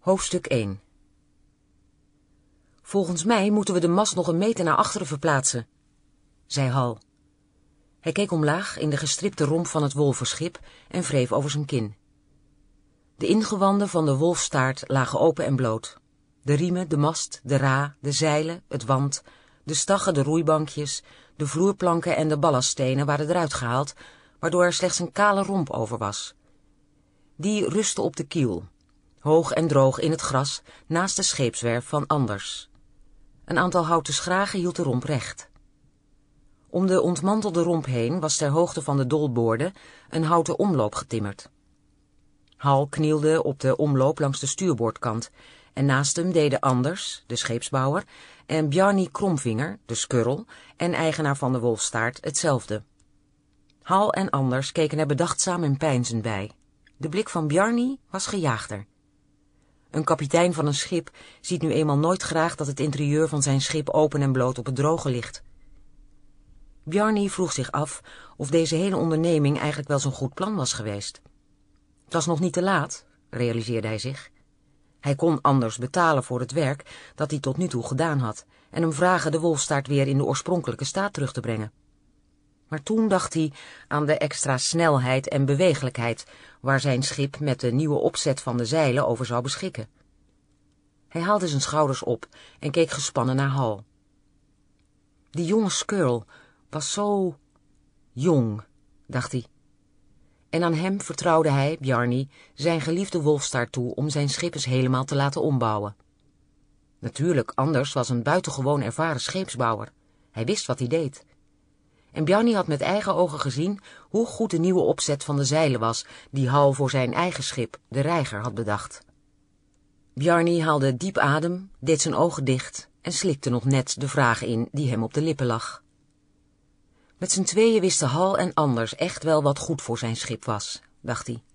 Hoofdstuk 1. Volgens mij moeten we de mast nog een meter naar achteren verplaatsen, zei Hal. Hij keek omlaag in de gestripte romp van het wolvenschip en wreef over zijn kin. De ingewanden van de wolfstaart lagen open en bloot. De riemen, de mast, de ra, de zeilen, het want, de staggen, de roeibankjes, de vloerplanken en de ballaststenen waren eruit gehaald, waardoor er slechts een kale romp over was. Die rustte op de kiel, hoog en droog in het gras, naast de scheepswerf van Anders. Een aantal houten schragen hield de romp recht. Om de ontmantelde romp heen was ter hoogte van de dolboorden een houten omloop getimmerd. Hal knielde op de omloop langs de stuurboordkant en naast hem deden Anders, de scheepsbouwer, en Bjarni Kromvinger, de skurrel en eigenaar van de wolfstaart, hetzelfde. Hal en Anders keken er bedachtzaam en peinzend bij. De blik van Bjarni was gejaagder. Een kapitein van een schip ziet nu eenmaal nooit graag dat het interieur van zijn schip open en bloot op het droge ligt. Bjarni vroeg zich af of deze hele onderneming eigenlijk wel zo'n goed plan was geweest. Het was nog niet te laat, realiseerde hij zich. Hij kon Anders betalen voor het werk dat hij tot nu toe gedaan had en hem vragen de wolfstaart weer in de oorspronkelijke staat terug te brengen. Maar toen dacht hij aan de extra snelheid en bewegelijkheid waar zijn schip met de nieuwe opzet van de zeilen over zou beschikken. Hij haalde zijn schouders op en keek gespannen naar Hal. Die jonge skurl was zo jong, dacht hij. En aan hem vertrouwde hij, Bjarni, zijn geliefde wolfstaart toe om zijn schip eens helemaal te laten ombouwen. Natuurlijk, Anders was een buitengewoon ervaren scheepsbouwer. Hij wist wat hij deed. En Bjarni had met eigen ogen gezien hoe goed de nieuwe opzet van de zeilen was die Hal voor zijn eigen schip, de Reiger, had bedacht. Bjarni haalde diep adem, deed zijn ogen dicht en slikte nog net de vraag in die hem op de lippen lag. Met z'n tweeën wisten Hal en Anders echt wel wat goed voor zijn schip was, dacht hij.